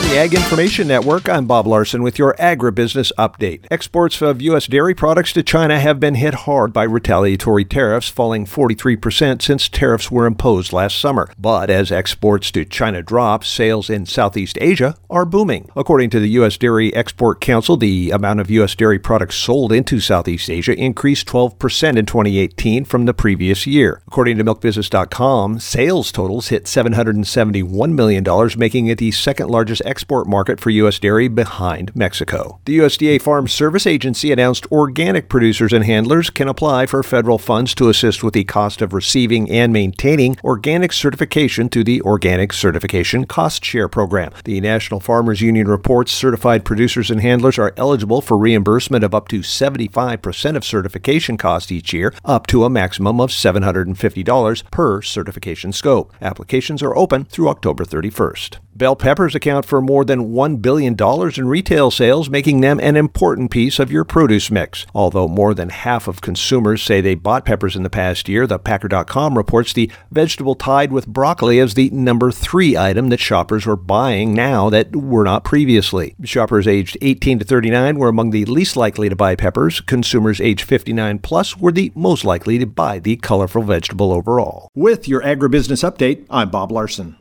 the Ag Information Network, I'm Bob Larson with your agribusiness update. Exports of U.S. dairy products to China have been hit hard by retaliatory tariffs, falling 43% since tariffs were imposed last summer. But as exports to China drop, sales in Southeast Asia are booming. According to the U.S. Dairy Export Council, the amount of U.S. dairy products sold into Southeast Asia increased 12% in 2018 from the previous year. According to MilkBusiness.com, sales totals hit $771 million, making it the second largest export market for U.S. dairy behind Mexico. The USDA Farm Service Agency announced organic producers and handlers can apply for federal funds to assist with the cost of receiving and maintaining organic certification through the Organic Certification Cost Share Program. The National Farmers Union reports certified producers and handlers are eligible for reimbursement of up to 75% of certification costs each year, up to a maximum of $750 per certification scope. Applications are open through October 31st. Bell peppers account for more than $1 billion in retail sales, making them an important piece of your produce mix. Although more than half of consumers say they bought peppers in the past year, the Packer.com reports the vegetable tied with broccoli as the number 3 item that shoppers are buying now that were not previously. Shoppers aged 18 to 39 were among the least likely to buy peppers. Consumers aged 59 plus were the most likely to buy the colorful vegetable overall. With your agribusiness update, I'm Bob Larson.